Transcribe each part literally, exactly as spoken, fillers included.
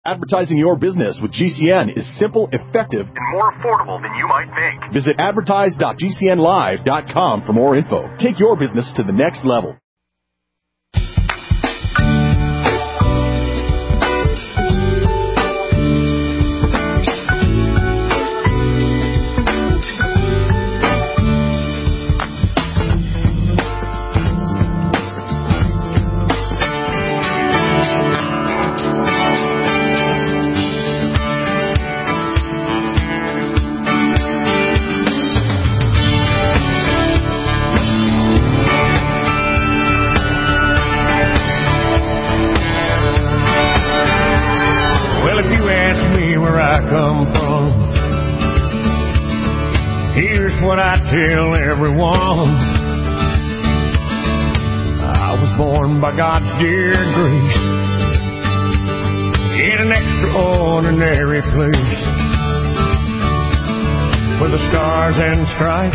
Advertising your business with G C N is simple, effective, and more affordable than you might think. Visit advertise dot g c n live dot com for more info. Take your business to the next level. What I tell everyone, I was born by God's dear grace in an extraordinary place where the stars and stripes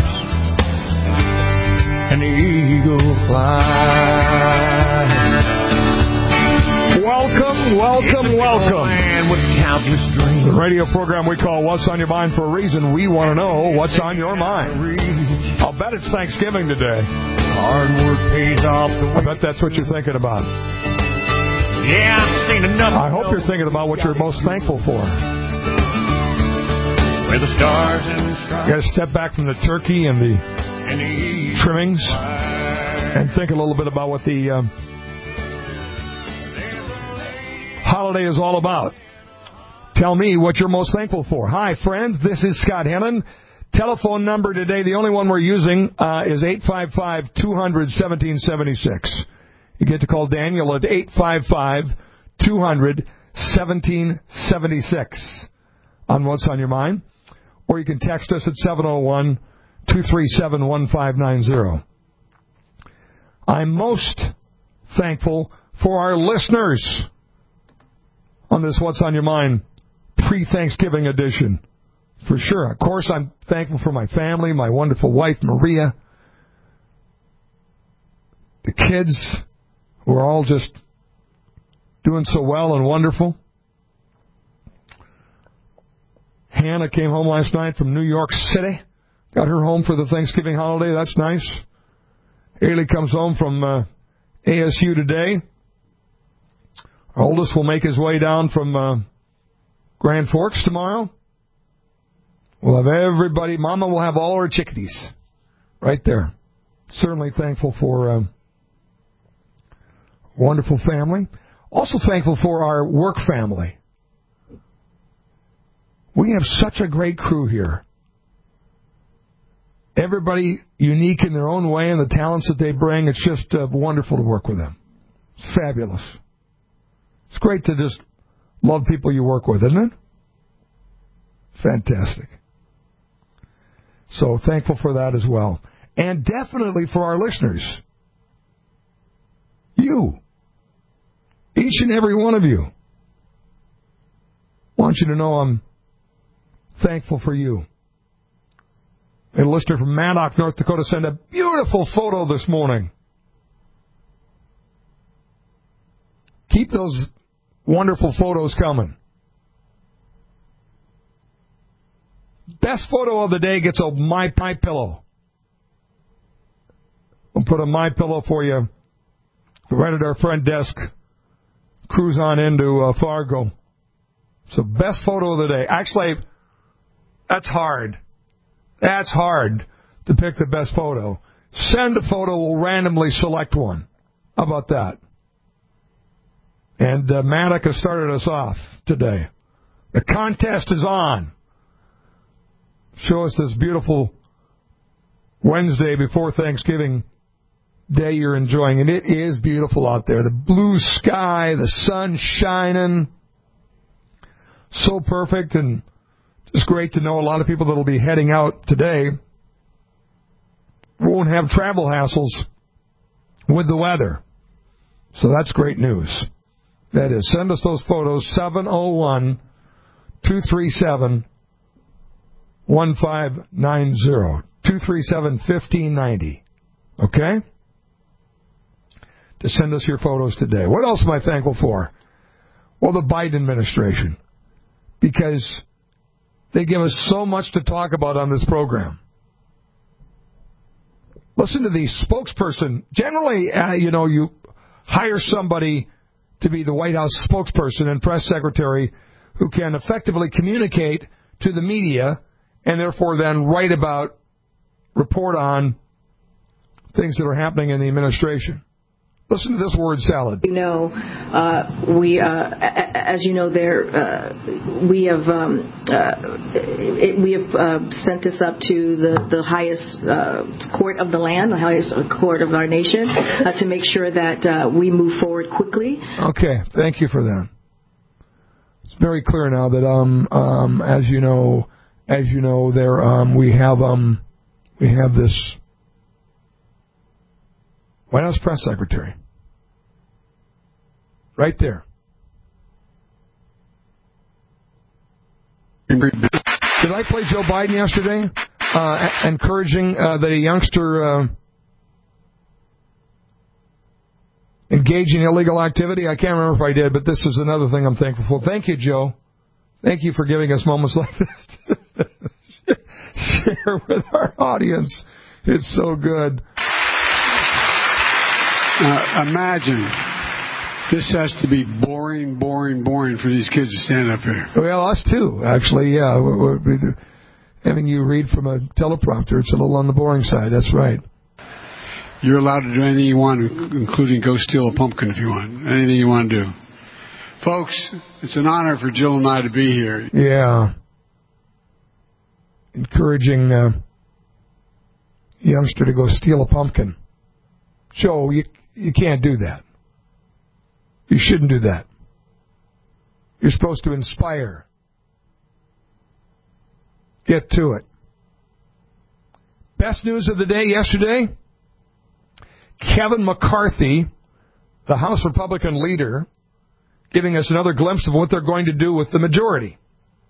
and the eagle flies. Welcome, welcome, welcome. The radio program we call What's on Your Mind for a reason. We want to know what's on your mind. I'll bet it's Thanksgiving today. Hard work pays off. I bet that's what you're thinking about. Yeah, I've seen enough. I hope you're thinking about what you're most thankful for. Where the stars and stripes. You got to step back from the turkey and the trimmings and think a little bit about what the um, holiday is all about. Tell me what you're most thankful for. Hi, friends. This is Scott Hennon. Telephone number today, the only one we're using, uh, is eight five five, two hundred, one seven seven six. You get to call Daniel at eight five five, two hundred, one seven seven six on What's on Your Mind. Or you can text us at seven oh one, two three seven, one five nine zero. I'm most thankful for our listeners on this What's on Your Mind pre-Thanksgiving edition. For sure. Of course, I'm thankful for my family, my wonderful wife, Maria, the kids who are all just doing so well and wonderful. Hannah came home last night from New York City. Got her home for the Thanksgiving holiday. That's nice. Haley comes home from uh, A S U today. Our oldest will make his way down from uh, Grand Forks tomorrow. We'll have everybody. Mama will have all her chickadees right there. Certainly thankful for a wonderful family. Also thankful for our work family. We have such a great crew here. Everybody unique in their own way and the talents that they bring. It's just uh, wonderful to work with them. It's fabulous. It's great to just love people you work with, isn't it? Fantastic. So thankful for that as well. And definitely for our listeners. You. Each and every one of you. I want you to know I'm thankful for you. A listener from Maddock, North Dakota, sent a beautiful photo this morning. Keep those wonderful photos coming. Best photo of the day gets a My My Pillow. We'll put a My Pillow for you right at our front desk. Cruise on into uh, Fargo. So best photo of the day. Actually, that's hard. That's hard to pick the best photo. Send a photo. We'll randomly select one. How about that? And uh, Maddock has started us off today. The contest is on. Show us this beautiful Wednesday before Thanksgiving day you're enjoying. And it is beautiful out there. The blue sky, the sun shining. So perfect, and just great to know a lot of people that will be heading out today won't have travel hassles with the weather. So that's great news. That is, send us those photos, seven oh one, two three seven, one five nine zero, two three seven, one five nine zero. Okay? To send us your photos today. What else am I thankful for? Well, the Biden administration, because they give us so much to talk about on this program. Listen to the spokesperson. Generally, uh, you know, you hire somebody to be the White House spokesperson and press secretary who can effectively communicate to the media and therefore then write about, report on things that are happening in the administration. Listen to this word salad. You know, uh, we, uh, as you know, there uh, we have um, uh, it, we have uh, sent this up to the the highest uh, court of the land, the highest court of our nation, uh, to make sure that uh, we move forward quickly. Okay, thank you for that. It's very clear now that um um as you know as you know there um we have um we have this White House press secretary. Right there. Did I play Joe Biden yesterday? Uh, encouraging uh, that a youngster uh, engage in illegal activity? I can't remember if I did, but this is another thing I'm thankful for. Thank you, Joe. Thank you for giving us moments like this to share with our audience. It's so good. Uh, imagine this has to be boring, boring, boring for these kids to stand up here. Well, us too, actually, yeah. We're, we're, having you read from a teleprompter, it's a little on the boring side. That's right. You're allowed to do anything you want, including go steal a pumpkin if you want. Anything you want to do. Folks, it's an honor for Jill and I to be here. Yeah. Encouraging uh, youngster to go steal a pumpkin. Joe, you you can't do that. You shouldn't do that. You're supposed to inspire. Get to it. Best news of the day yesterday, Kevin McCarthy, the House Republican leader, giving us another glimpse of what they're going to do with the majority.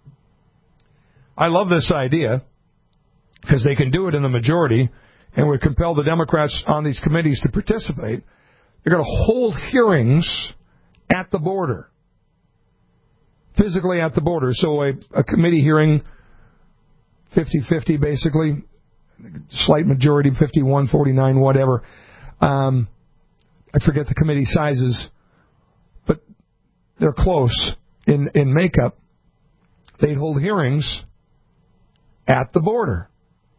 I love this idea because they can do it in the majority and would compel the Democrats on these committees to participate. They're going to hold hearings at the border, physically at the border. So a, a committee hearing, fifty-fifty basically, slight majority, fifty-one forty-nine, whatever. Um, I forget the committee sizes, but they're close in, in makeup. They'd hold hearings at the border.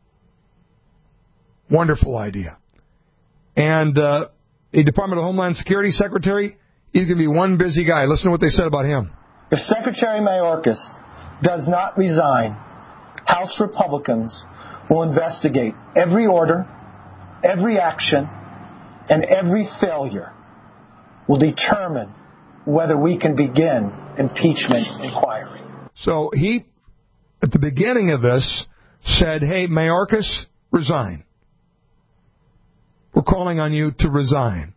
Wonderful idea. And uh, a Department of Homeland Security Secretary, he's going to be one busy guy. Listen to what they said about him. If Secretary Mayorkas does not resign, House Republicans will investigate every order, every action, and every failure. Will determine whether we can begin impeachment inquiry. So he, at the beginning of this, said, hey, Mayorkas, resign. We're calling on you to resign.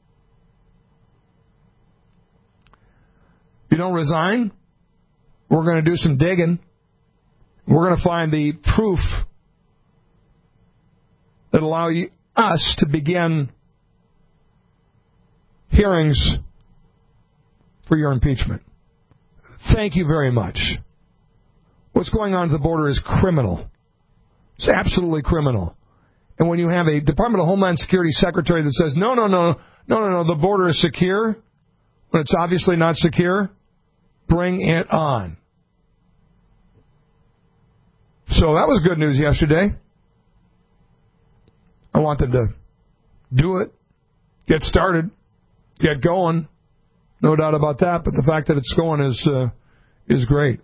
If you don't resign, we're going to do some digging. We're going to find the proof that allow you, us to begin hearings for your impeachment. Thank you very much. What's going on at the border is criminal. It's absolutely criminal. And when you have a Department of Homeland Security secretary that says, no, no, no, no, no, no, the border is secure, when it's obviously not secure, bring it on. So that was good news yesterday. I want them to do it, get started, get going. No doubt about that, but the fact that it's going is uh, is great.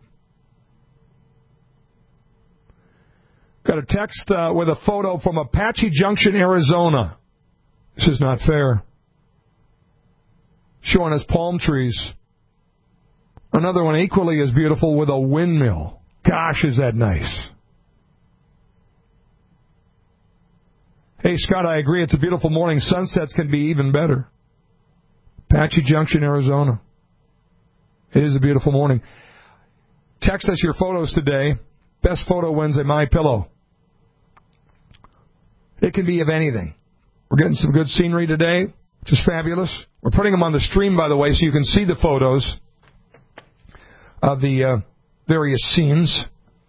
Got a text uh, with a photo from Apache Junction, Arizona. This is not fair. Showing us palm trees. Another one equally as beautiful with a windmill. Gosh, is that nice. Hey, Scott, I agree. It's a beautiful morning. Sunsets can be even better. Apache Junction, Arizona. It is a beautiful morning. Text us your photos today. Best photo wins a MyPillow. It can be of anything. We're getting some good scenery today, which is fabulous. We're putting them on the stream, by the way, so you can see the photos. of the uh, various scenes.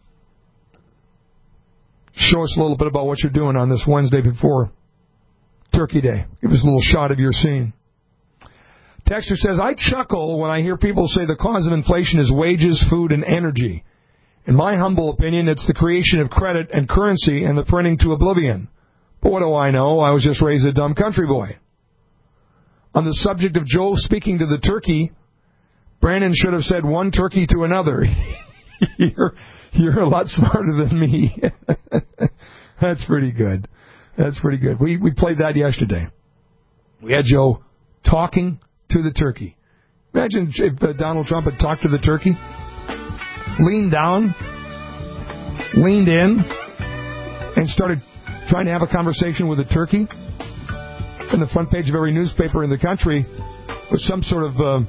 Show us a little bit about what you're doing on this Wednesday before Turkey Day. Give us a little shot of your scene. Texter says, I chuckle when I hear people say the cause of inflation is wages, food, and energy. In my humble opinion, it's the creation of credit and currency and the printing to oblivion. But what do I know? I was just raised a dumb country boy. On the subject of Joe speaking to the turkey, Brandon should have said one turkey to another. you're, you're a lot smarter than me. That's pretty good. That's pretty good. We we played that yesterday. We had Joe talking to the turkey. Imagine if uh, Donald Trump had talked to the turkey, leaned down, leaned in, and started trying to have a conversation with the turkey. And the front page of every newspaper in the country was some sort of uh,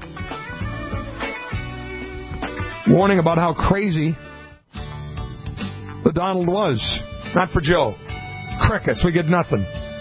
warning about how crazy the Donald was. Not for Joe. Crickets, we get nothing.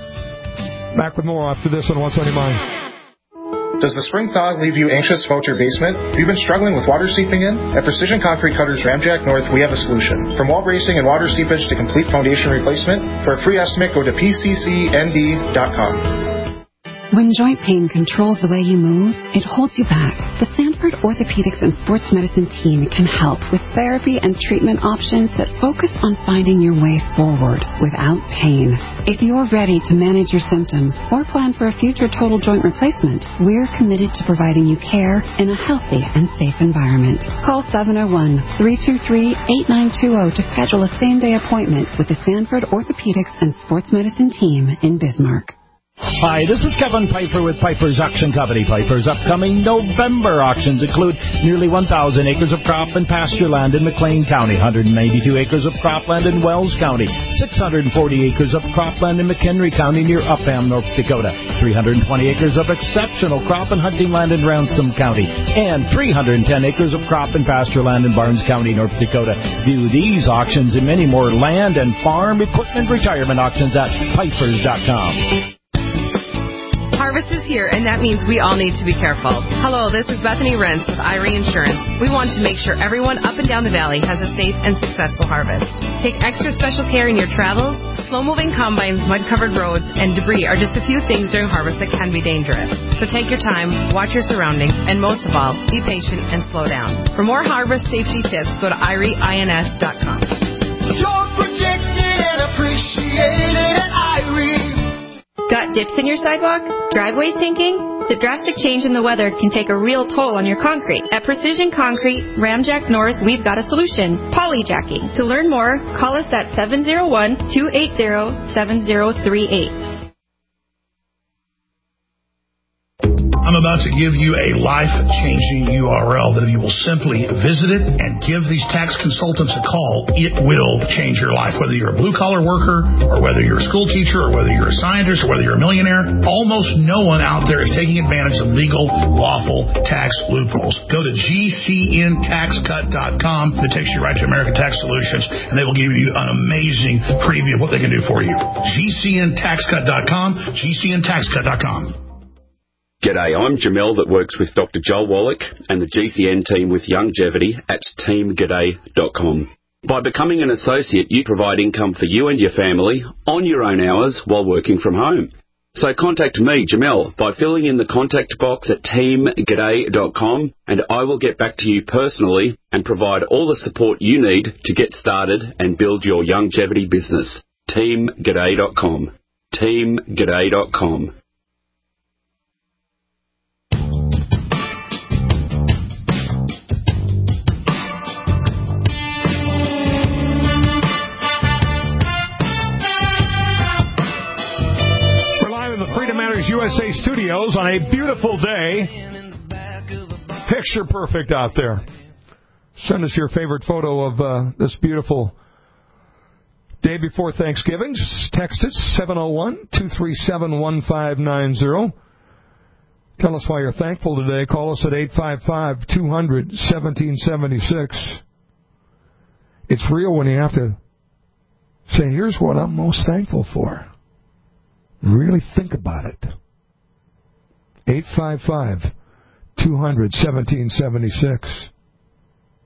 Back with more after this on What's on Your Mind. Does the spring thaw leave you anxious about your basement? Have you been struggling with water seeping in? At Precision Concrete Cutters Ramjack North, we have a solution. From wall bracing and water seepage to complete foundation replacement, for a free estimate, go to P C C N D dot com. When joint pain controls the way you move, it holds you back. The Sanford Orthopedics and Sports Medicine team can help with therapy and treatment options that focus on finding your way forward without pain. If you're ready to manage your symptoms or plan for a future total joint replacement, we're committed to providing you care in a healthy and safe environment. Call seven oh one, three two three, eight nine two zero to schedule a same-day appointment with the Sanford Orthopedics and Sports Medicine team in Bismarck. Hi, this is Kevin Piper with Piper's Auction Company. Piper's upcoming November auctions include nearly one thousand acres of crop and pasture land in McLean County, one hundred ninety-two acres of cropland in Wells County, six hundred forty acres of cropland in McHenry County near Upham, North Dakota, three hundred twenty acres of exceptional crop and hunting land in Ransom County, and three hundred ten acres of crop and pasture land in Barnes County, North Dakota. View these auctions and many more land and farm equipment retirement auctions at pipers dot com. Harvest is here, and that means we all need to be careful. Hello, this is Bethany Rentz with Irie Insurance. We want to make sure everyone up and down the valley has a safe and successful harvest. Take extra special care in your travels. Slow-moving combines, mud-covered roads, and debris are just a few things during harvest that can be dangerous. So take your time, watch your surroundings, and most of all, be patient and slow down. For more harvest safety tips, go to irie ins dot com. You're protected and appreciated at Irie. Got dips in your sidewalk? Driveway sinking? The drastic change in the weather can take a real toll on your concrete. At Precision Concrete, Ramjack North, we've got a solution. Polyjacking. To learn more, call us at seven oh one, two eight zero, seven zero three eight. I'm about to give you a life-changing U R L that if you will simply visit it and give these tax consultants a call, it will change your life. Whether you're a blue-collar worker or whether you're a school teacher or whether you're a scientist or whether you're a millionaire, almost no one out there is taking advantage of legal, lawful tax loopholes. Go to G C N tax cut dot com. It takes you right to American Tax Solutions, and they will give you an amazing preview of what they can do for you. G C N tax cut dot com, G C N tax cut dot com. G'day, I'm Jamel that works with Doctor Joel Wallach and the G C N team with Longevity at team g'day dot com. By becoming an associate, you provide income for you and your family on your own hours while working from home. So contact me, Jamel, by filling in the contact box at team g'day dot com, and I will get back to you personally and provide all the support you need to get started and build your longevity business. team g'day dot com. team g'day dot com. U S A Studios on a beautiful day. Picture perfect out there. Send us your favorite photo of uh, this beautiful day before Thanksgiving. Just text us seven oh one, two three seven, one five nine zero. Tell us why you're thankful today. Call us at eight five five, two hundred, seventeen seventy-six. It's real when you have to say, here's what I'm most thankful for. Really think about it. eight five five, two hundred, seventeen seventy-six.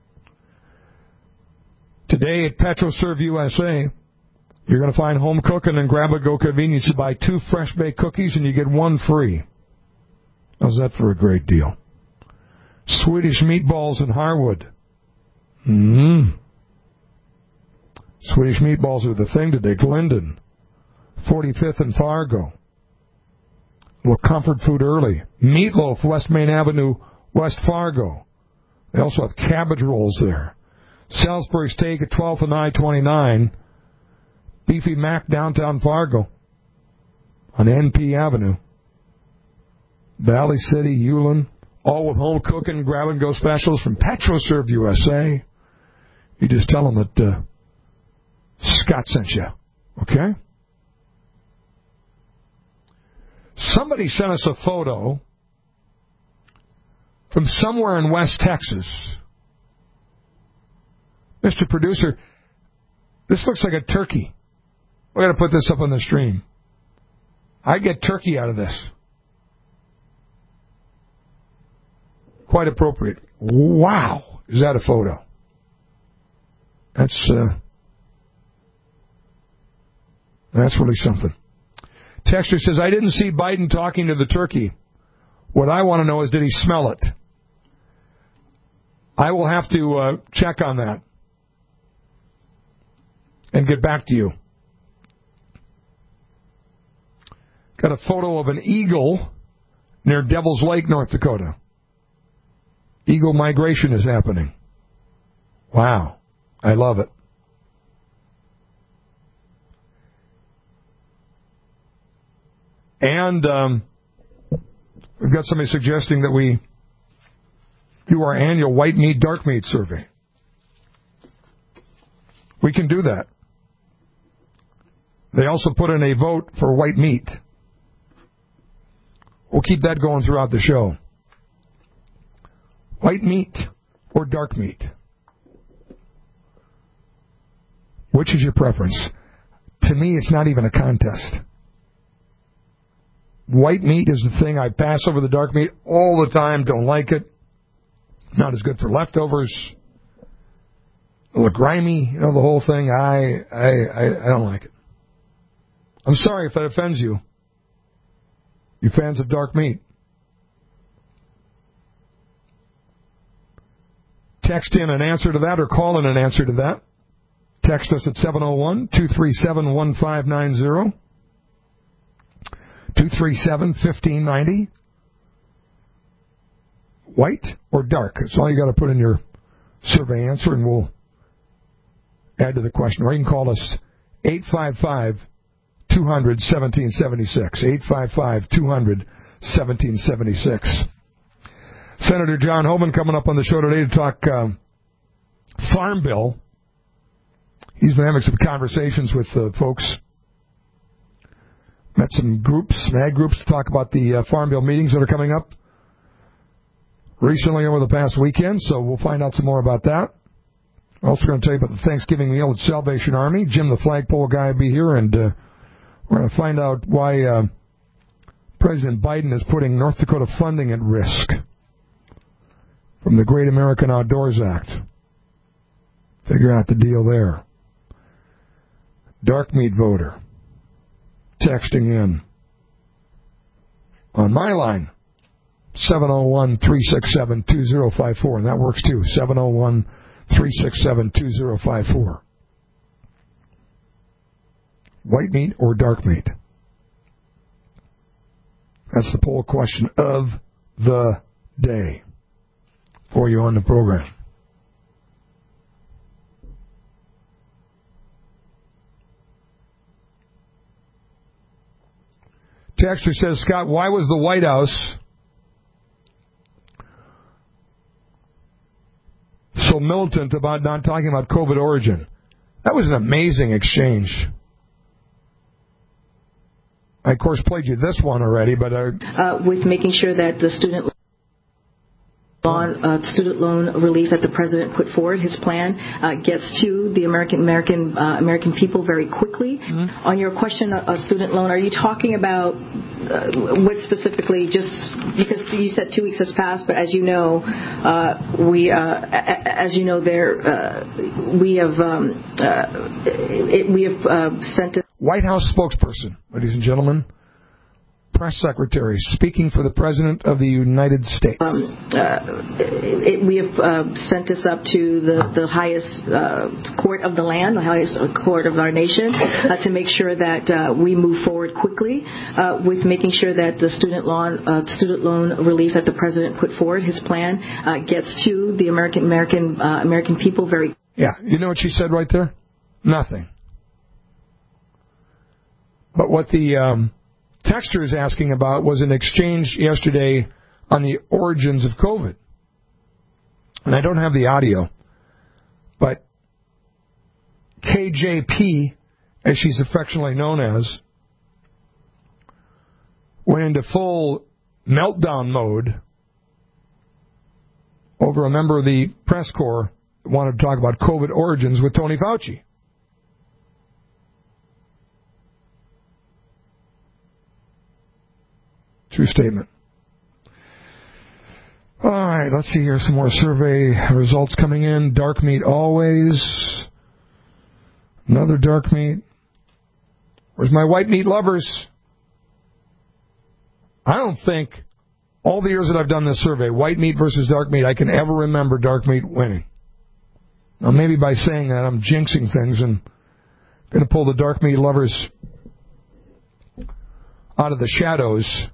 Today at PetroServe U S A, you're going to find home cooking and grab-and-go convenience. You buy two fresh-baked cookies and you get one free. How's that for a great deal? Swedish meatballs in Harwood. Mmm. Swedish meatballs are the thing today. Glendon. forty-fifth and Fargo. Well, comfort food early. Meatloaf, West Main Avenue, West Fargo. They also have cabbage rolls there. Salisbury Steak at twelfth and I twenty-nine. Beefy Mac downtown Fargo on N P Avenue. Valley City, Ulen, all with home cooking, grab-and-go specials from PetroServe U S A. You just tell them that uh, Scott sent you, okay? Somebody sent us a photo from somewhere in West Texas. Mister Producer, this looks like a turkey. We're going to put this up on the stream. I get turkey out of this. Quite appropriate. Wow. Is that a photo? That's, uh, that's really something. Texter says, I didn't see Biden talking to the turkey. What I want to know is, did he smell it? I will have to uh, check on that and get back to you. Got a photo of an eagle near Devil's Lake, North Dakota. Eagle migration is happening. Wow. I love it. And um, we've got somebody suggesting that we do our annual white meat, dark meat survey. We can do that. They also put in a vote for white meat. We'll keep that going throughout the show. White meat or dark meat? Which is your preference? To me, it's not even a contest. White meat is the thing. I pass over the dark meat all the time. Don't like it. Not as good for leftovers. A little grimy, you know, the whole thing. I, I, I, I don't like it. I'm sorry if that offends you. You fans of dark meat. Text in an answer to that or call in an answer to that. Text us at seven oh one, two three seven, one five nine zero. two three seven, one five nine zero. White or dark? That's all you got to put in your survey answer, and we'll add to the question. Or you can call us eight five five, two hundred, seventeen seventy-six. eight five five, two hundred, seventeen seventy-six. Senator John Hoeven coming up on the show today to talk um, Farm Bill. He's been having some conversations with uh, folks. Met some groups, mag groups, to talk about the uh, Farm Bill meetings that are coming up recently over the past weekend, so we'll find out some more about that. I'm also going to tell you about the Thanksgiving meal at Salvation Army. Jim, the flagpole guy, will be here, and uh, we're going to find out why uh, President Biden is putting North Dakota funding at risk from the Great American Outdoors Act. Figure out the deal there. Dark meat voter texting in on my line, seven oh one, three six seven, two oh five four, and that works too, seven oh one, three six seven, two oh five four. White meat or dark meat? That's the poll question of the day for you on the program. Texter says, Scott, why was the White House so militant about not talking about COVID origin? That was an amazing exchange. I, of course, played you this one already, but... I... Uh, with making sure that the student On uh, student loan relief that the president put forward, his plan uh, gets to the American American uh, American people very quickly. Mm-hmm. On your question of student loan, are you talking about uh, what specifically? Just because you said two weeks has passed, but as you know, uh, we uh, as you know, there uh, we have um, uh, it, we have uh, sent a White House spokesperson, ladies and gentlemen. Press secretary speaking for the President of the United States. Um, uh, it, we have uh, sent this up to the, the highest uh, court of the land, the highest court of our nation, uh, to make sure that uh, we move forward quickly uh, with making sure that the student loan uh, student loan relief that the President put forward, his plan, uh, gets to the American American uh, American people very. Yeah, you know what she said right there? Nothing. But what the um, texter is asking about was an exchange yesterday on the origins of COVID. And I don't have the audio, but K J P, as she's affectionately known as, went into full meltdown mode over a member of the press corps that wanted to talk about COVID origins with Tony Fauci. True statement. All right, let's see here. Some more survey results coming in. Dark meat always. Another dark meat. Where's my white meat lovers? I don't think all the years that I've done this survey, white meat versus dark meat, I can ever remember dark meat winning. Now, maybe by saying that, I'm jinxing things and going to pull the dark meat lovers out of the shadows.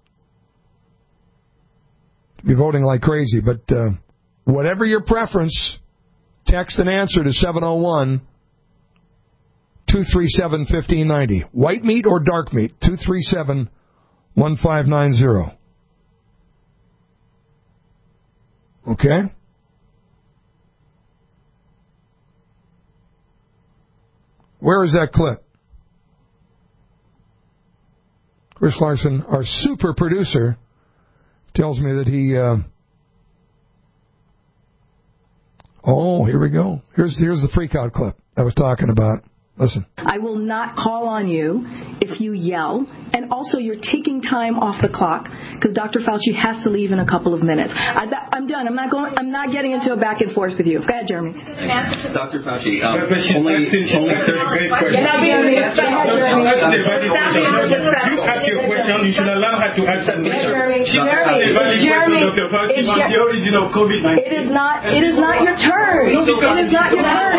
Be voting like crazy, but uh, whatever your preference, text an answer to seven oh one, two three seven, one five nine zero. White meat or dark meat? two three seven, one five nine zero. Okay? Where is that clip? Chris Larson, our super producer, tells me that he, uh, oh, here we go. Here's here's the freak-out clip I was talking about. Listen. I will not call on you if you yell, and also you're taking time off the clock because Doctor Fauci has to leave in a couple of minutes. I, I'm done. I'm not going. I'm not getting into a back and forth with you. Go ahead, Jeremy. Doctor Fauci, um, but she's only, only third grade question. You're not being me. Go ahead, Jeremy. You ask your question. You should allow her to answer. Jeremy, Jeremy, Jeremy, it's the origin of COVID nineteen. It is not. It is not your turn. It is not your turn.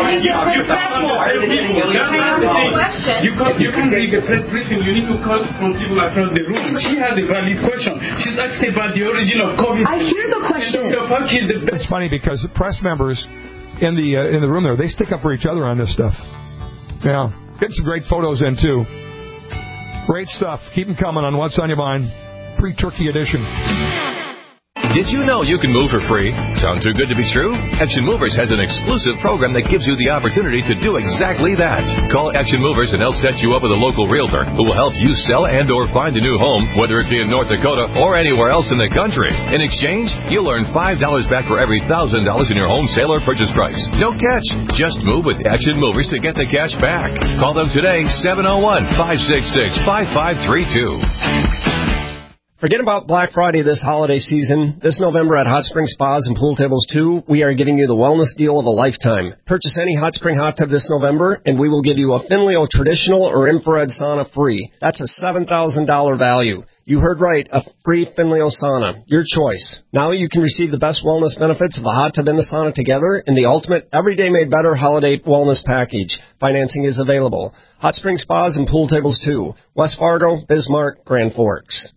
You can't, you can't give a press briefing. You need to call from people across the room. She has a valid question. She's asked about the origin of COVID. I hear the question. It's funny because the press members in the uh, in the room there, they stick up for each other on this stuff. Yeah, getting some great photos in too. Great stuff. Keep them coming on What's on Your Mind, pre-turkey edition. Did you know you can move for free? Sound too good to be true? Action Movers has an exclusive program that gives you the opportunity to do exactly that. Call Action Movers and they'll set you up with a local realtor who will help you sell and or find a new home, whether it be in North Dakota or anywhere else in the country. In exchange, you'll earn five dollars back for every one thousand dollars in your home sale or purchase price. No catch. Just move with Action Movers to get the cash back. Call them today, seven oh one, five six six, five five three two. Forget about Black Friday this holiday season. This November at Hot Spring Spas and Pool Tables two, we are giving you the wellness deal of a lifetime. Purchase any Hot Spring hot tub this November, and we will give you a Finleo traditional or infrared sauna free. That's a seven thousand dollars value. You heard right, a free Finleo sauna. Your choice. Now you can receive the best wellness benefits of a hot tub and the sauna together in the ultimate everyday made better holiday wellness package. Financing is available. Hot Spring Spas and Pool Tables two, West Fargo, Bismarck, Grand Forks.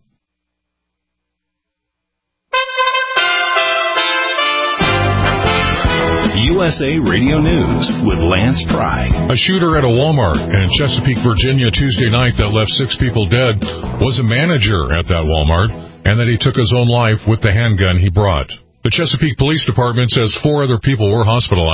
U S A Radio News with Lance Pry. A shooter at a Walmart in Chesapeake, Virginia Tuesday night that left six people dead was a manager at that Walmart, and that he took his own life with the handgun he brought. The Chesapeake Police Department says four other people were hospitalized.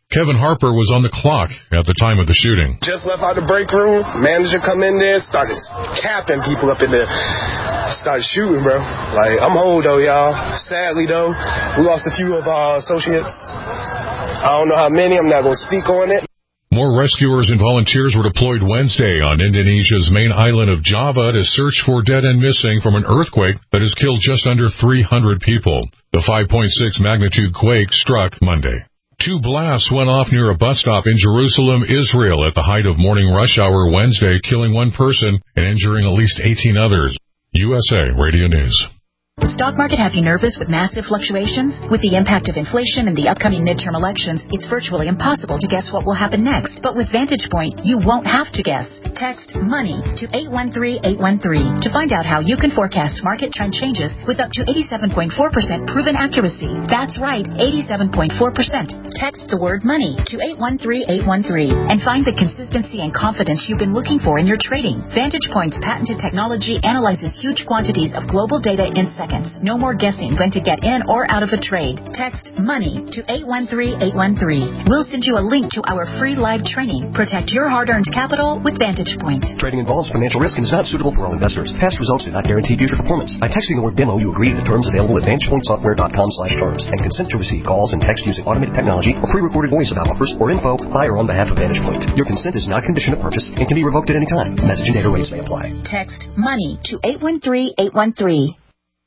Kevin Harper was on the clock at the time of the shooting. Just left out the break room. Manager come in there, started capping people up in there. Started shooting, bro. Like, I'm whole, though, y'all. Sadly, though, we lost a few of our associates. I don't know how many. I'm not going to speak on it. More rescuers and volunteers were deployed Wednesday on Indonesia's main island of Java to search for dead and missing from an earthquake that has killed just under three hundred people. The five point six magnitude quake struck Monday. Two blasts went off near a bus stop in Jerusalem, Israel, at the height of morning rush hour Wednesday, killing one person and injuring at least eighteen others. U S A Radio News. The stock market have you nervous with massive fluctuations? With the impact of inflation and the upcoming midterm elections, it's virtually impossible to guess what will happen next. But with Vantage Point, you won't have to guess. Text MONEY to eight one three eight one three to find out how you can forecast market trend changes with up to eighty-seven point four percent proven accuracy. That's right, eighty-seven point four percent. Text the word MONEY to eight one three eight one three and find the consistency and confidence you've been looking for in your trading. Vantage Point's patented technology analyzes huge quantities of global data in seconds. No more guessing when to get in or out of a trade. Text MONEY to eight one three eight one three. We'll send you a link to our free live training. Protect your hard-earned capital with Vantage Point. Trading involves financial risk and is not suitable for all investors. Past results do not guarantee future performance. By texting the word demo, you agree to the terms available at vantage point software dot com slash terms and consent to receive calls and text using automated technology or pre-recorded voice about offers or info by or on behalf of Vantage Point. Your consent is not a condition of purchase and can be revoked at any time. Message and data rates may apply. Text MONEY to eight one three eight one three.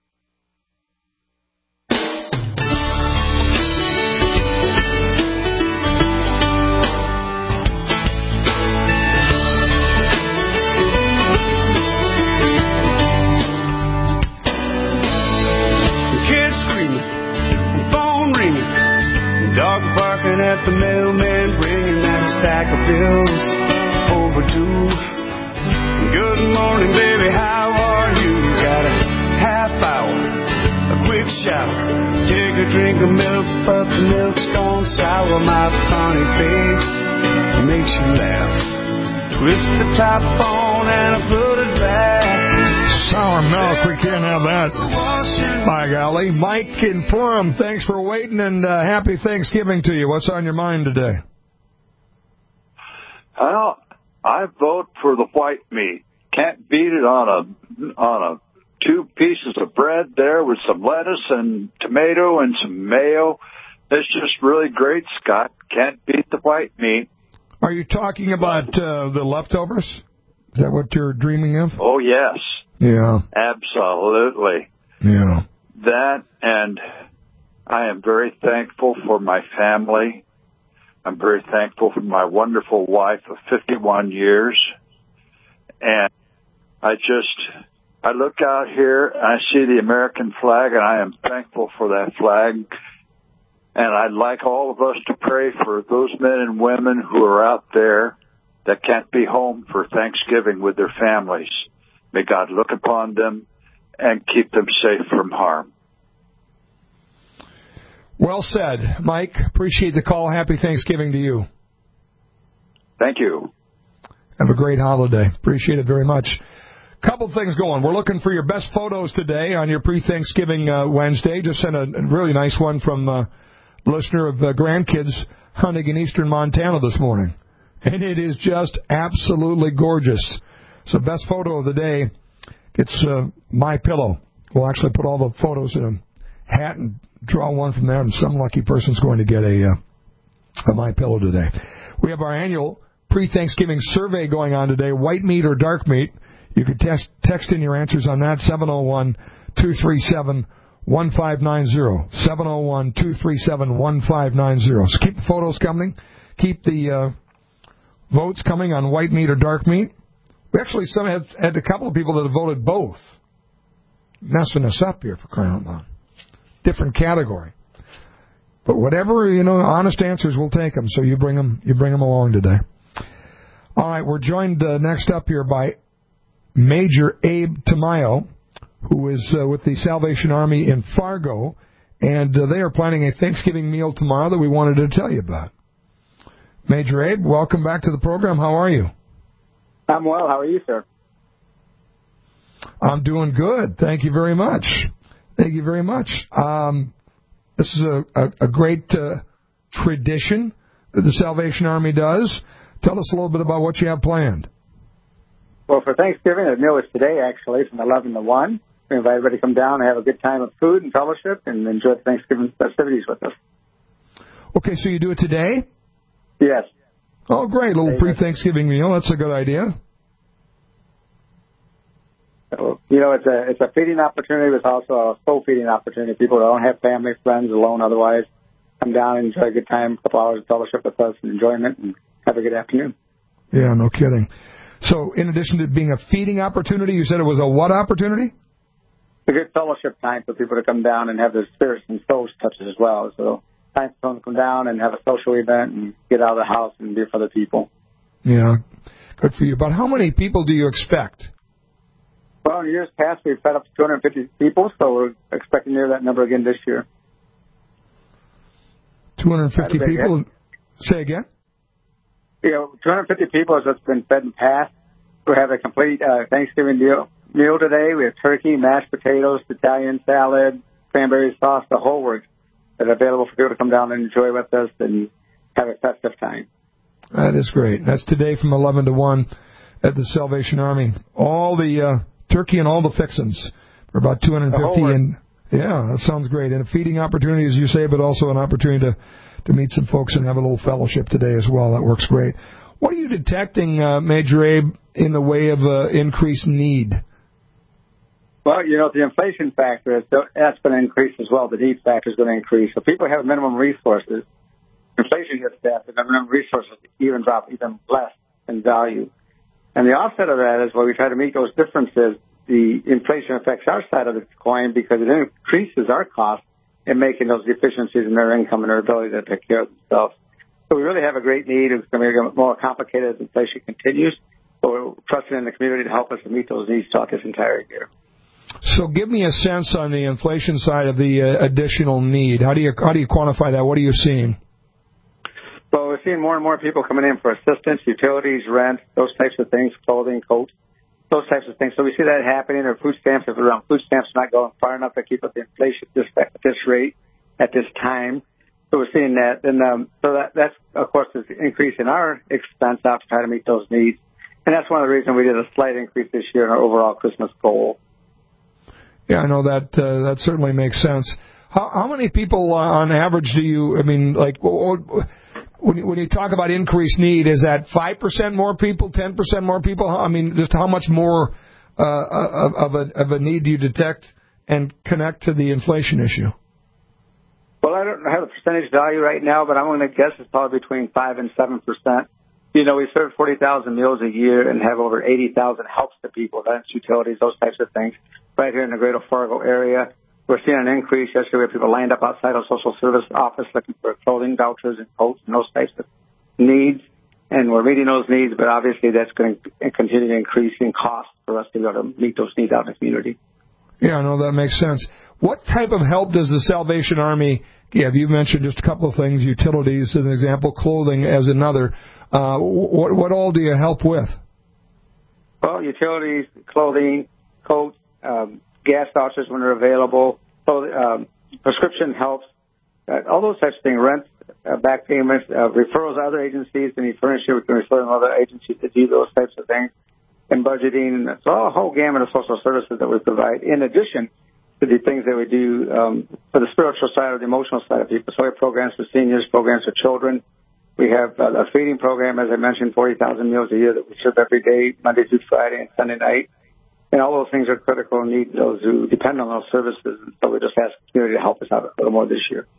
Dog barking at the mailman, bringing that stack of bills overdue. Good morning, baby, how are you? Got a half hour, a quick shower, take a drink of milk, but the milk's gone sour. My funny face makes you laugh. Twist the top on and I put it back. Sour milk, we can't have that. By golly. Mike in Forum, thanks for waiting, and uh, happy Thanksgiving to you. What's on your mind today? Well, I vote for the white meat. Can't beat it on a on a two pieces of bread there with some lettuce and tomato and some mayo. It's just really great, Scott. Can't beat the white meat. Are you talking about uh, the leftovers? Is that what you're dreaming of? Oh, yes. Yeah. Absolutely. Yeah. That, and I am very thankful for my family. I'm very thankful for my wonderful wife of fifty-one years. And I just, I look out here and I see the American flag, and I am thankful for that flag. And I'd like all of us to pray for those men and women who are out there that can't be home for Thanksgiving with their families. May God look upon them and keep them safe from harm. Well said, Mike. Appreciate the call. Happy Thanksgiving to you. Thank you. Have a great holiday. Appreciate it very much. Couple things going. We're looking for your best photos today on your pre-Thanksgiving uh, Wednesday. Just sent a, a really nice one from uh, a listener of uh, grandkids hunting in eastern Montana this morning. And it is just absolutely gorgeous. So best photo of the day, it's uh, My Pillow. We'll actually put all the photos in a hat and draw one from there, and some lucky person's going to get a, uh, a My Pillow today. We have our annual pre-Thanksgiving survey going on today, white meat or dark meat. You can text, text in your answers on that, seven oh one, two three seven, one five nine zero, seven oh one, two three seven, one five nine zero. So keep the photos coming. Keep the uh, votes coming on white meat or dark meat. We actually some had, had a couple of people that have voted both. Messing us up here, for crying out loud. Different category. But whatever, you know, honest answers, we'll take them. So you bring them, you bring them along today. All right, we're joined uh, next up here by Major Abe Tamayo, who is uh, with the Salvation Army in Fargo, and uh, they are planning a Thanksgiving meal tomorrow that we wanted to tell you about. Major Abe, welcome back to the program. How are you? I'm well. How are you, sir? I'm doing good. Thank you very much. Thank you very much. Um, this is a, a, a great uh, tradition that the Salvation Army does. Tell us a little bit about what you have planned. Well, for Thanksgiving, the meal is today, actually, from eleven to one. We invite everybody to come down and have a good time of food and fellowship and enjoy the Thanksgiving festivities with us. Okay, so you do it today? Yes. Oh, great. A little pre-Thanksgiving meal. That's a good idea. So, you know, it's a it's a feeding opportunity. It's also a soul feeding opportunity. People that don't have family, friends, alone otherwise, come down and enjoy a good time, a couple hours of fellowship with us and enjoyment, and have a good afternoon. Yeah, no kidding. So in addition to being a feeding opportunity, you said it was a what opportunity? It's a good fellowship time for people to come down and have their spirits and souls touched as well. So time for them to come down and have a social event and get out of the house and be with other people. Yeah, good for you. About how many people do you expect? Well, in years past, we've fed up to two hundred fifty people, so we're expecting near that number again this year. two hundred fifty people? Say again? You know, two hundred fifty people has been fed in the past. We have a complete uh, Thanksgiving meal, meal today. We have turkey, mashed potatoes, Italian salad, cranberry sauce, the whole works that are available for people to come down and enjoy with us and have a festive time. That is great. That's today from eleven to one at the Salvation Army. All the uh, turkey and all the fixins for about two hundred fifty. And yeah, that sounds great. And a feeding opportunity, as you say, but also an opportunity to, to meet some folks and have a little fellowship today as well. That works great. What are you detecting, uh, Major Abe, in the way of uh, increased need? Well, you know, the inflation factor, that's going to increase as well. The need factor is going to increase. So people have minimum resources. Inflation gets that, but the minimum resources even drop even less in value. And the offset of that is where we try to meet those differences. The inflation affects our side of the coin because it increases our cost in making those deficiencies in their income and their ability to take care of themselves. So we really have a great need. It's going to be more complicated as inflation continues, but we're trusting in the community to help us to meet those needs throughout this entire year. So give me a sense on the inflation side of the uh, additional need. How do you how do you quantify that? What are you seeing? Well, we're seeing more and more people coming in for assistance, utilities, rent, those types of things, clothing, coats, those types of things. So we see that happening. Or food stamps, if around food stamps are not going far enough to keep up the inflation at this, at this rate at this time. So we're seeing that. And um, so that, that's, of course, an increase in our expense out to try to meet those needs. And that's one of the reasons we did a slight increase this year in our overall Christmas goal. Yeah, I know that uh, that certainly makes sense. How, how many people uh, on average do you, I mean, like, when you, when you talk about increased need, is that five percent more people, ten percent more people? I mean, just how much more uh, of, a, of a need do you detect and connect to the inflation issue? Well, I don't have a percentage value right now, but I'm going to guess it's probably between five and seven percent. You know, we serve forty thousand meals a year and have over eighty thousand helps to people, rents, utilities, those types of things, right here in the greater Fargo area. We're seeing an increase. Yesterday, we had people lined up outside our social service office looking for clothing vouchers and coats and those types of needs. And we're meeting those needs, but obviously that's going to continue to increase in cost for us to be able to meet those needs out in the community. Yeah, I know that makes sense. What type of help does the Salvation Army give? You mentioned just a couple of things, utilities as an example, clothing as another. Uh, what, what all do you help with? Well, utilities, clothing, coats, um, gas vouchers when they're available, so, um, prescription helps, uh, all those types of things, rent, uh, back payments, uh, referrals to other agencies, and you furnish it, we can refer them to other agencies to do those types of things, and budgeting. So a whole gamut of social services that we provide, in addition to the things that we do um, for the spiritual side or the emotional side of people. So we have programs for seniors, programs for children. We have uh, a feeding program, as I mentioned, forty thousand meals a year that we serve every day, Monday through Friday and Sunday night. And all those things are critical and need those who depend on those services. And so we just ask the community to help us out a little more this year.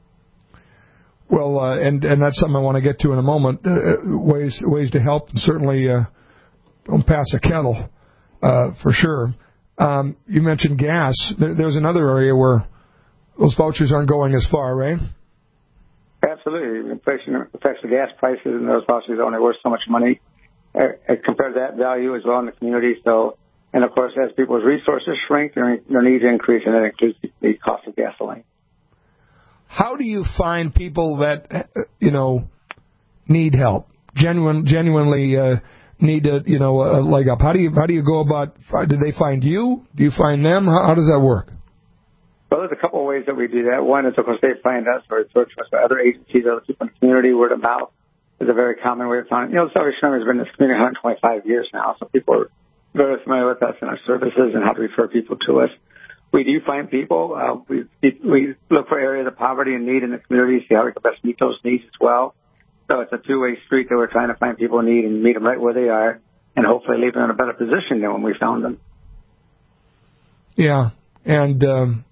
Well, uh, and, and that's something I want to get to in a moment, uh, ways ways to help. And certainly uh, don't pass a kettle, uh, for sure. Um, you mentioned gas. There, there's another area where those vouchers aren't going as far, right? Absolutely. Inflation affects the gas prices, and those vouchers are only worth so much money uh, compared to that value as well in the community. So, and of course, as people's resources shrink, their, their needs increase, and that includes the cost of gasoline. How do you find people that, you know, need help, genuine, genuinely uh, need a, you know, a leg up? How do you how do you go about? Do they find you? Do you find them? How, how does that work? Well, there's a couple of ways that we do that. One is, of course, they find us or search us by other agencies, other people in the community. Word of mouth is a very common way of finding. You know, the Salvation Army has been in this community one hundred twenty-five years now, so people are very familiar with us and our services and how to refer people to us. We do find people. Uh, we we look for areas of poverty and need in the community, see how we can best meet those needs as well. So it's a two-way street that we're trying to find people in need and meet them right where they are and hopefully leave them in a better position than when we found them. Yeah, and um,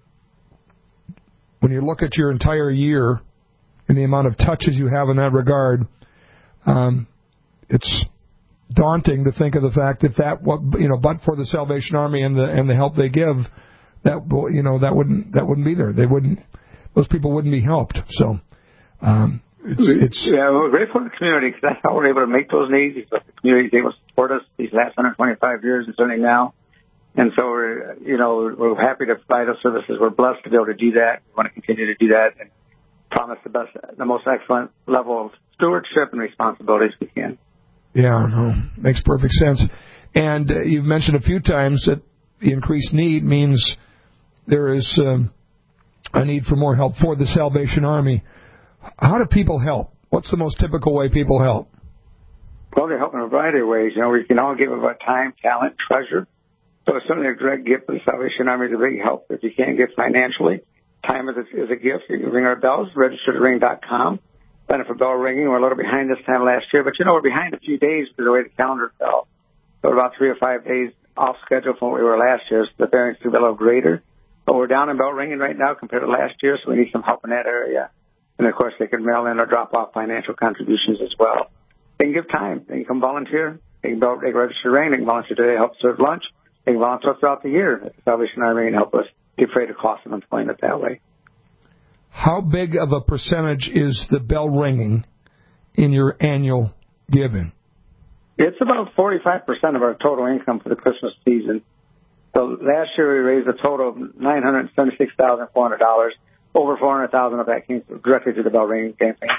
when you look at your entire year and the amount of touches you have in that regard, um, it's daunting to think of the fact that that what you know, but for the Salvation Army and the and the help they give, that you know that wouldn't that wouldn't be there. They wouldn't; those people wouldn't be helped. So. Um, It's, it's, yeah, we're grateful to the community because that's how we're able to make those needs. The community is able to support us these last one hundred twenty-five years and certainly now. And so we're, you know, we're happy to provide those services. We're blessed to be able to do that. We want to continue to do that and promise the best, the most excellent level of stewardship and responsibilities we can. Yeah, no, makes perfect sense. And uh, you've mentioned a few times that the increased need means there is um, a need for more help for the Salvation Army. How do people help? What's the most typical way people help? Well, they help in a variety of ways. You know, we can all give of our time, talent, treasure. So it's certainly a direct gift for the Salvation Army is a big help. If you can't give financially, time is a, is a gift. You can ring our bells, register to ring dot com. Benefit bell ringing. We're a little behind this time last year, but you know, we're behind a few days because of the way the calendar fell. So we're about three or five days off schedule from what we were last year. So the variance will be a little greater. But we're down in bell ringing right now compared to last year, so we need some help in that area. And, of course, they can mail in or drop off financial contributions as well. They can give time. They can come volunteer. They can, they can register ring. They can volunteer today to help serve lunch. They can volunteer throughout the year at the Salvation Army and help us defray the cost of employment that way. How big of a percentage is the bell ringing in your annual giving? It's about forty-five percent of our total income for the Christmas season. So last year we raised a total of nine hundred seventy-six thousand four hundred dollars. Over four hundred thousand dollars of that came directly to the bell ringing campaign.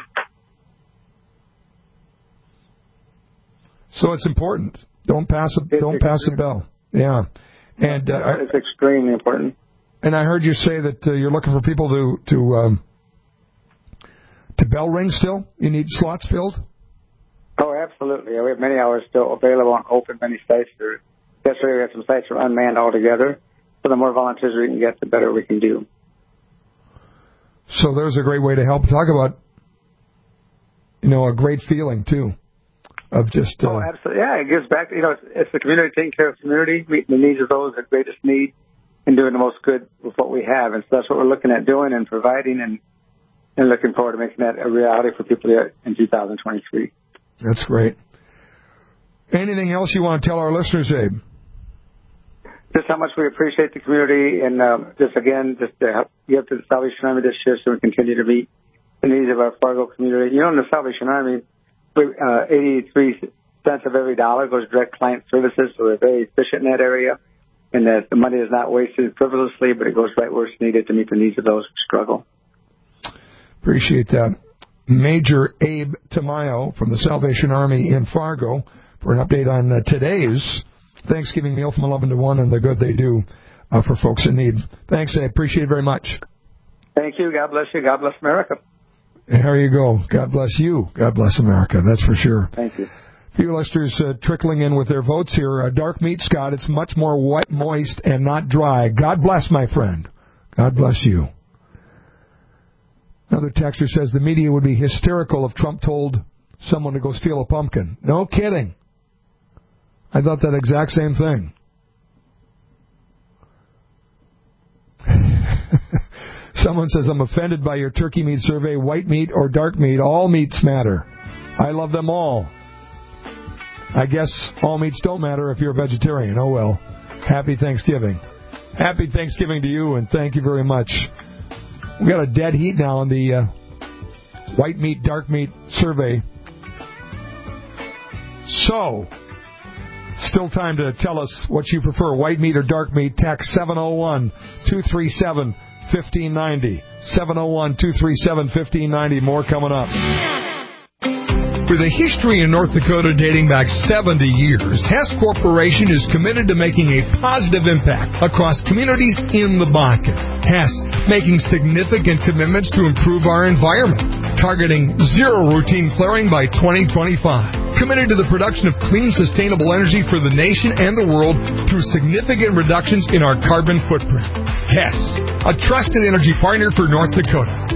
So it's important. Don't pass a, it's don't pass the bell. Yeah, and uh, it's extremely important. And I heard you say that uh, you're looking for people to to um, to bell ring still. You need slots filled. Oh, absolutely. Yeah, we have many hours still available and open. Many sites. Are, yesterday we had some sites that were unmanned altogether. So the more volunteers we can get, the better we can do. So there's a great way to help. Talk about, you know, a great feeling, too, of just... Uh, oh, absolutely. Yeah, it gives back, you know, it's, it's the community taking care of the community, meeting the needs of those at greatest need, and doing the most good with what we have. And so that's what we're looking at doing and providing and, and looking forward to making that a reality for people here in two thousand twenty-three. That's great. Anything else you want to tell our listeners, Abe? Just how much we appreciate the community, and uh, just again, just to help give to the Salvation Army this year so we continue to meet the needs of our Fargo community. You know, in the Salvation Army, uh, eighty-three cents of every dollar goes direct client services, so we're very efficient in that area, and that the money is not wasted frivolously, but it goes right where it's needed to meet the needs of those who struggle. Appreciate that. Major Abe Tamayo from the Salvation Army in Fargo for an update on uh, today's Thanksgiving meal from eleven to one and the good they do uh, for folks in need. Thanks, I appreciate it very much. Thank you. God bless you. God bless America. There you go. God bless you. God bless America. That's for sure. Thank you. A few listeners uh, trickling in with their votes here. Uh, dark meat, Scott. It's much more wet, moist, and not dry. God bless, my friend. God bless you. Another texter says the media would be hysterical if Trump told someone to go steal a pumpkin. No kidding. I thought that exact same thing. Someone says, I'm offended by your turkey meat survey. White meat or dark meat, all meats matter. I love them all. I guess all meats don't matter if you're a vegetarian. Oh, well. Happy Thanksgiving. Happy Thanksgiving to you, and thank you very much. We got a dead heat now on the uh, white meat, dark meat survey. So... still time to tell us what you prefer, white meat or dark meat. Text seven oh one, two three seven, one five nine oh. seven oh one, two three seven, one five nine oh. More coming up. With a history in North Dakota dating back seventy years, Hess Corporation is committed to making a positive impact across communities in the Bakken. Hess making significant commitments to improve our environment, targeting zero routine flaring by twenty twenty-five. Committed to the production of clean, sustainable energy for the nation and the world through significant reductions in our carbon footprint. Hess, a trusted energy partner for North Dakota.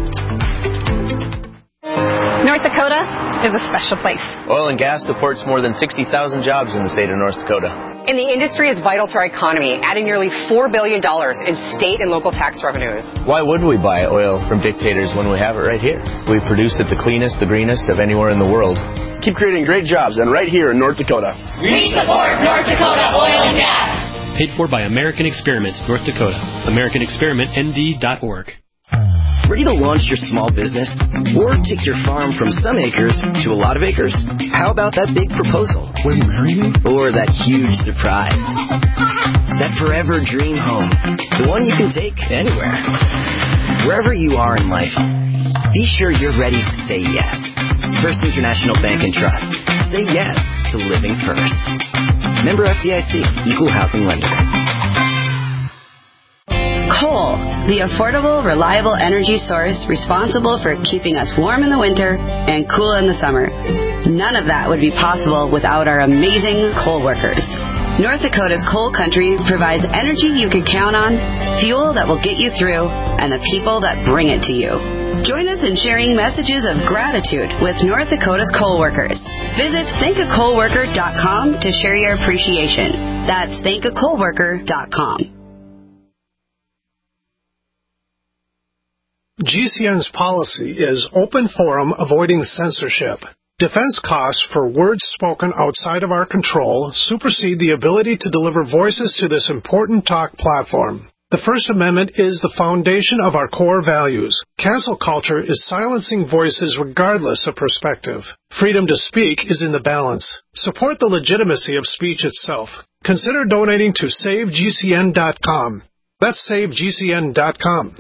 North Dakota is a special place. Oil and gas supports more than sixty thousand jobs in the state of North Dakota. And the industry is vital to our economy, adding nearly four billion dollars in state and local tax revenues. Why would we buy oil from dictators when we have it right here? We produce it the cleanest, the greenest of anywhere in the world. Keep creating great jobs, and right here in North Dakota. We support North Dakota Oil and Gas. Paid for by American Experiment, North Dakota. American Experiment N D dot org. Ready to launch your small business? Or take your farm from some acres to a lot of acres? How about that big proposal? Will you marry me? Or that huge surprise? That forever dream home. The one you can take anywhere. Wherever you are in life, be sure you're ready to say yes. First International Bank and Trust. Say yes to living first. Member F D I C, Equal Housing Lender. Coal, the affordable, reliable energy source responsible for keeping us warm in the winter and cool in the summer. None of that would be possible without our amazing coal workers. North Dakota's coal country provides energy you can count on, fuel that will get you through, and the people that bring it to you. Join us in sharing messages of gratitude with North Dakota's coal workers. Visit thank a coal worker dot com to share your appreciation. That's thank a coal worker dot com. G C N's policy is open forum, avoiding censorship. Defense costs for words spoken outside of our control supersede the ability to deliver voices to this important talk platform. The First Amendment is the foundation of our core values. Cancel culture is silencing voices regardless of perspective. Freedom to speak is in the balance. Support the legitimacy of speech itself. Consider donating to save G C N dot com. That's save G C N dot com.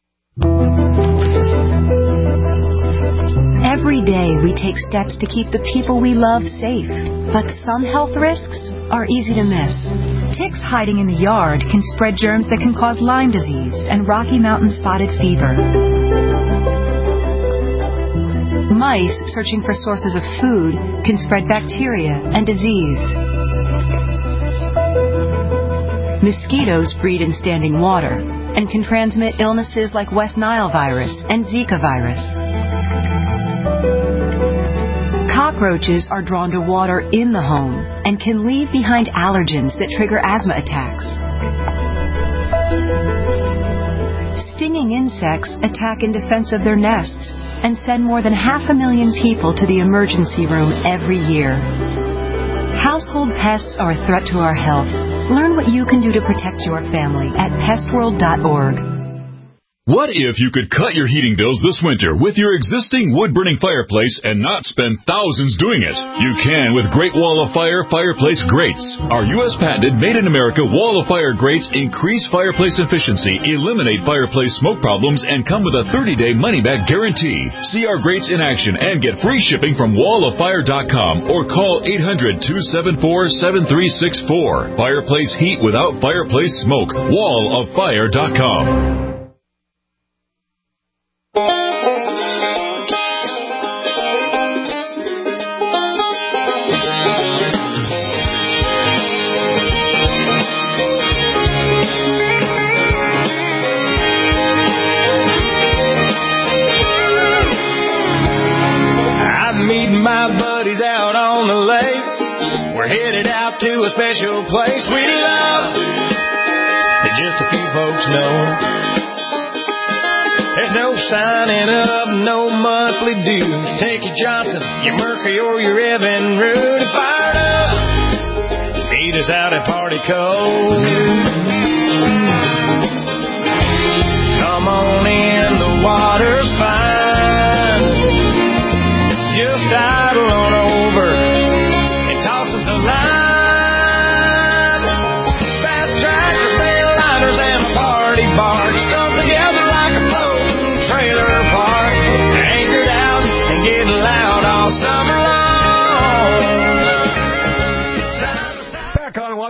Every day we take steps to keep the people we love safe, but some health risks are easy to miss. Ticks hiding in the yard can spread germs that can cause Lyme disease and Rocky Mountain spotted fever. Mice searching for sources of food can spread bacteria and disease. Mosquitoes breed in standing water and can transmit illnesses like West Nile virus and Zika virus. Cockroaches are drawn to water in the home and can leave behind allergens that trigger asthma attacks. Stinging insects attack in defense of their nests and send more than half a million people to the emergency room every year. Household pests are a threat to our health. Learn what you can do to protect your family at pest world dot org. What if you could cut your heating bills this winter with your existing wood-burning fireplace and not spend thousands doing it? You can with Great Wall of Fire Fireplace Grates. Our U S patented made-in-America Wall of Fire grates increase fireplace efficiency, eliminate fireplace smoke problems, and come with a thirty-day money-back guarantee. See our grates in action and get free shipping from wall of fire dot com or call eight hundred, two seven four, seven three six four. Fireplace heat without fireplace smoke. wall of fire dot com. My buddies out on the lake, we're headed out to a special place we love that just a few folks know. There's no signing up, no monthly due. Take your Johnson, your Mercury, or your Evinrude and fire it up. Meet us out at Party Cove. Come on in, the water's fine. Just idle on over and toss us a line. Fast tractor, sail liners, and a party barge strung together like a floating trailer park. Anchored out and getting loud all summer long.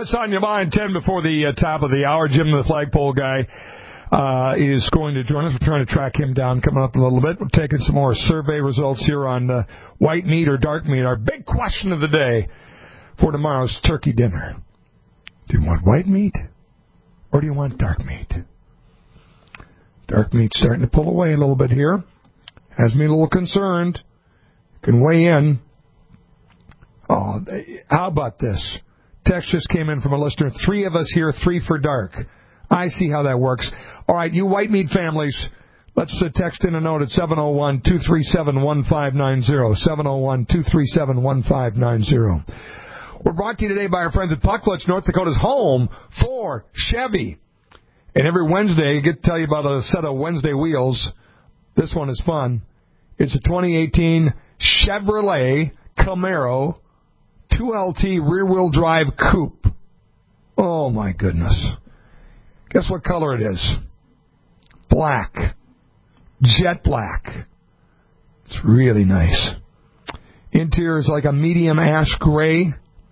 this on your mind, ten before the uh, top of the hour. Jim, the flagpole guy, uh, is going to join us. We're trying to track him down coming up in a little bit. We're taking some more survey results here on uh, white meat or dark meat. Our big question of the day for tomorrow's turkey dinner. Do you want white meat or do you want dark meat? Dark meat's starting to pull away a little bit here. Has me a little concerned. You can weigh in. Oh, how about this? Text just came in from a listener. Three of us here, three for dark. I see how that works. All right, you white meat families, let's uh, text in a note at seven oh one, two three seven, one five nine zero. seven oh one, two three seven, one five nine zero. We're brought to you today by our friends at Pucklitz, North Dakota's home for Chevy. And every Wednesday, I get to tell you about a set of Wednesday wheels. This one is fun. It's a twenty eighteen Chevrolet Camaro two L T rear-wheel drive coupe. Oh, my goodness. Guess what color it is? Black. Jet black. It's really nice. Interior is like a medium ash gray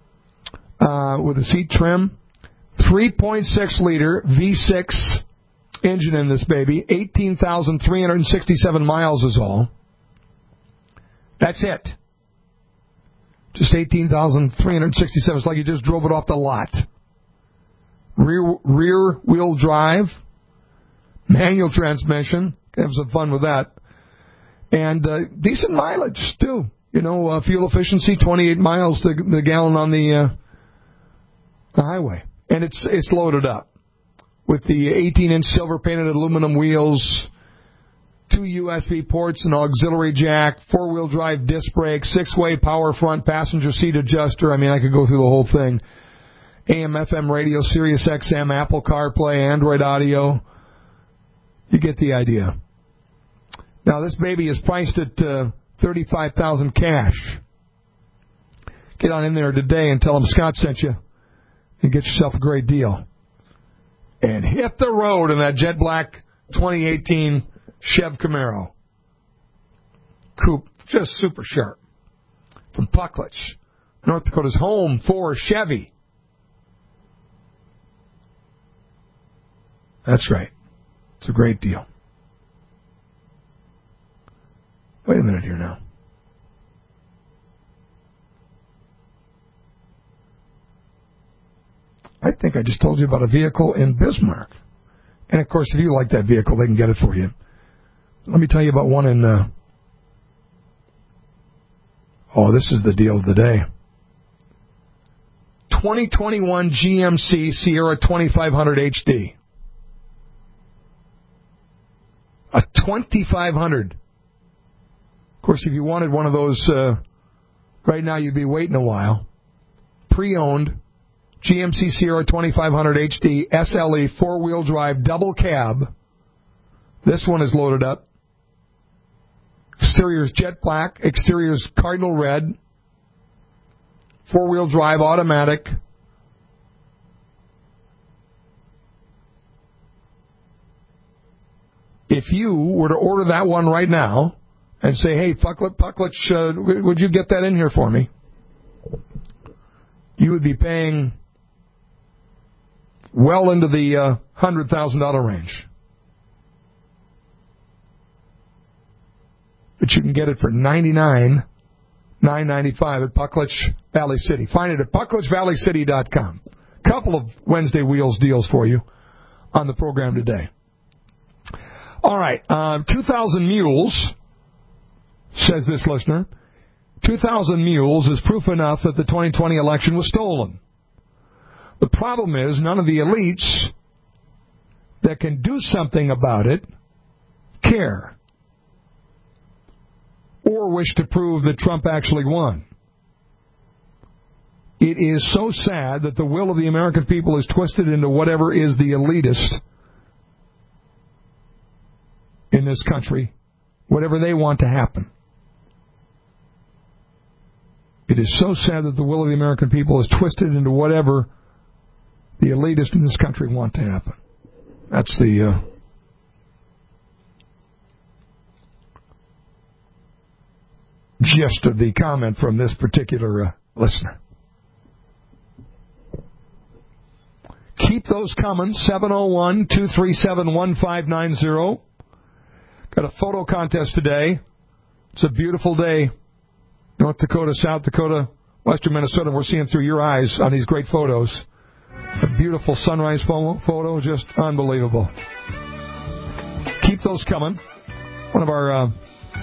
uh, with a seat trim. three point six liter V six engine in this baby. eighteen thousand three hundred sixty-seven miles is all. That's it. Just eighteen thousand three hundred sixty-seven. It's like you just drove it off the lot. Rear, rear wheel drive. Manual transmission. Have some fun with that. And uh, decent mileage, too. You know, uh, fuel efficiency, twenty-eight miles to the gallon on the, uh, the highway. And it's it's loaded up with the eighteen-inch silver-painted aluminum wheels, two U S B ports, an auxiliary jack, four-wheel drive disc brakes, six-way power front passenger seat adjuster. I mean, I could go through the whole thing. A M F M radio, Sirius X M, Apple CarPlay, Android Audio. You get the idea. Now, this baby is priced at uh, thirty-five thousand dollars cash. Get on in there today and tell them Scott sent you and get yourself a great deal. And hit the road in that jet black twenty eighteen Chev Camaro. Coupe, just super sharp. From Pucklitz, North Dakota's home for Chevy. That's right. It's a great deal. Wait a minute here now. I think I just told you about a vehicle in Bismarck. And, of course, if you like that vehicle, they can get it for you. Let me tell you about one in... Uh, oh, this is the deal of the day. twenty twenty-one G M C Sierra twenty-five hundred H D. A twenty-five hundred. Of course, if you wanted one of those uh, right now, you'd be waiting a while. Pre-owned G M C Sierra twenty-five hundred H D S L E four-wheel drive double cab. This one is loaded up. Exterior's jet black. Exterior's cardinal red. Four-wheel drive automatic. If you were to order that one right now and say, hey, Pucklitz, Pucklitz, uh, would you get that in here for me? You would be paying well into the uh, one hundred thousand dollars range. But you can get it for ninety-nine thousand nine hundred ninety-five dollars at Pucklitz Valley City. Find it at pucklitz valley city dot com. Couple of Wednesday Wheels deals for you on the program today. All right, uh, two thousand mules, says this listener. two thousand mules is proof enough that the twenty twenty election was stolen. The problem is none of the elites that can do something about it care or wish to prove that Trump actually won. It is so sad that the will of the American people is twisted into whatever is the elitist in this country, whatever they want to happen. It is so sad that the will of the American people is twisted into whatever the elitists in this country want to happen. That's the uh, gist of the comment from this particular uh, listener. Keep those coming. seven oh one, two three seven, one five nine zero. Got a photo contest today. It's a beautiful day. North Dakota, South Dakota, Western Minnesota. We're seeing through your eyes on these great photos. A beautiful sunrise photo, just unbelievable. Keep those coming. One of our uh,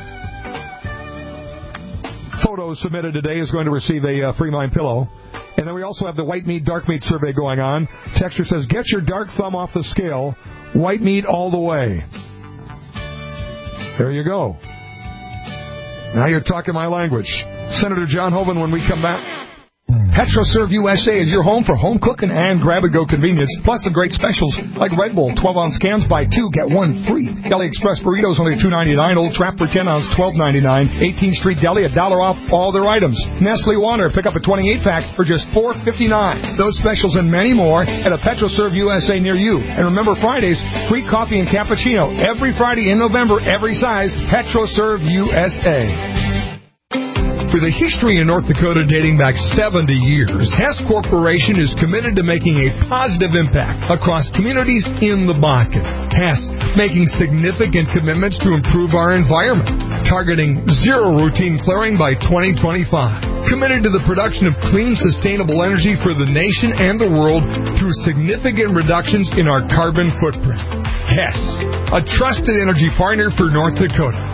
photos submitted today is going to receive a uh, free Mind pillow. And then we also have the white meat, dark meat survey going on. Texter says, get your dark thumb off the scale. White meat all the way. There you go. Now you're talking my language. Senator John Hoeven when we come back. PetroServe U S A is your home for home cooking and grab-and-go convenience, plus some great specials like Red Bull twelve-ounce cans, buy two, get one free. Deli Express burritos only two ninety-nine, Old Trapper ten-ounce, twelve ninety-nine. eighteenth Street Deli, a dollar off all their items. Nestle Water, pick up a twenty-eight pack for just four fifty-nine. Those specials and many more at a PetroServe U S A near you. And remember, Fridays, free coffee and cappuccino. Every Friday in November, every size, PetroServe U S A. With a history in North Dakota dating back seventy years, Hess Corporation is committed to making a positive impact across communities in the Bakken. Hess making significant commitments to improve our environment, targeting zero routine flaring by twenty twenty-five. Committed to the production of clean, sustainable energy for the nation and the world through significant reductions in our carbon footprint. Hess, a trusted energy partner for North Dakota.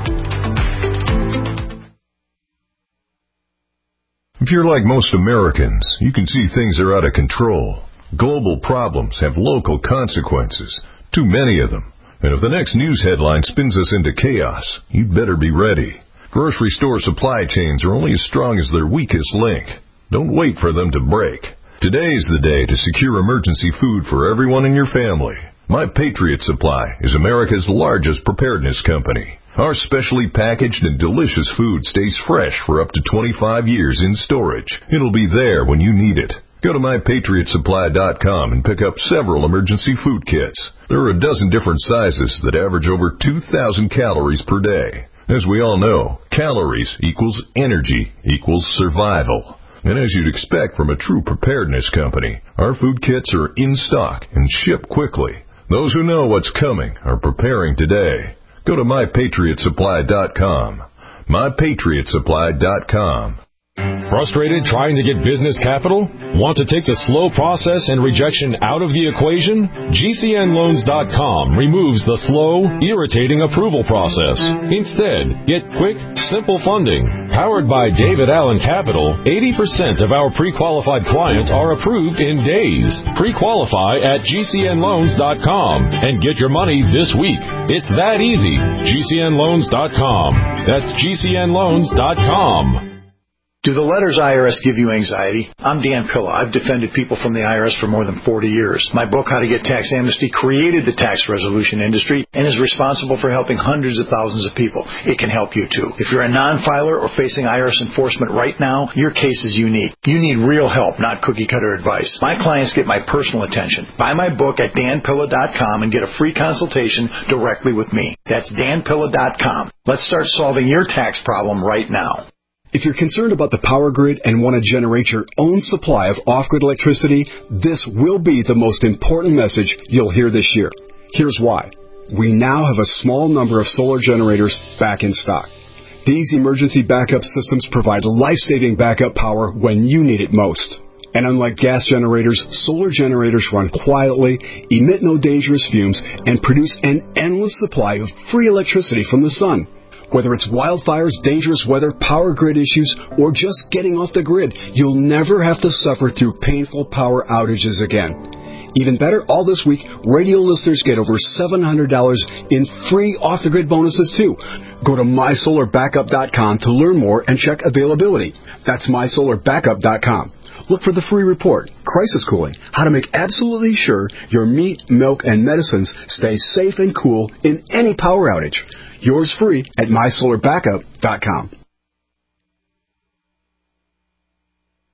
If you're like most Americans, you can see things are out of control. Global problems have local consequences, too many of them. And if the next news headline spins us into chaos, you'd better be ready. Grocery store supply chains are only as strong as their weakest link. Don't wait for them to break. Today's the day to secure emergency food for everyone in your family. My Patriot Supply is America's largest preparedness company. Our specially packaged and delicious food stays fresh for up to twenty-five years in storage. It'll be there when you need it. Go to my patriot supply dot com and pick up several emergency food kits. There are a dozen different sizes that average over two thousand calories per day. As we all know, calories equals energy equals survival. And as you'd expect from a true preparedness company, our food kits are in stock and ship quickly. Those who know what's coming are preparing today. Go to my patriot supply dot com. my patriot supply dot com. Frustrated trying to get business capital? Want to take the slow process and rejection out of the equation? G C N loans dot com removes the slow, irritating approval process. Instead, get quick, simple funding. Powered by David Allen Capital, eighty percent of our pre-qualified clients are approved in days. Pre-qualify at G C N loans dot com and get your money this week. It's that easy. G C N loans dot com. That's G C N loans dot com. Do the letters I R S give you anxiety? I'm Dan Pilla. I've defended people from the I R S for more than forty years. My book, How to Get Tax Amnesty, created the tax resolution industry and is responsible for helping hundreds of thousands of people. It can help you, too. If you're a non-filer or facing I R S enforcement right now, your case is unique. You need real help, not cookie-cutter advice. My clients get my personal attention. Buy my book at dan pilla dot com and get a free consultation directly with me. That's dan pilla dot com. Let's start solving your tax problem right now. If you're concerned about the power grid and want to generate your own supply of off-grid electricity, this will be the most important message you'll hear this year. Here's why. We now have a small number of solar generators back in stock. These emergency backup systems provide life-saving backup power when you need it most. And unlike gas generators, solar generators run quietly, emit no dangerous fumes, and produce an endless supply of free electricity from the sun. Whether it's wildfires, dangerous weather, power grid issues, or just getting off the grid, you'll never have to suffer through painful power outages again. Even better, all this week, radio listeners get over seven hundred dollars in free off-the-grid bonuses, too. Go to my solar backup dot com to learn more and check availability. That's my solar backup dot com. Look for the free report, Crisis Cooling, how to make absolutely sure your meat, milk, and medicines stay safe and cool in any power outage. Yours free at my solar backup dot com.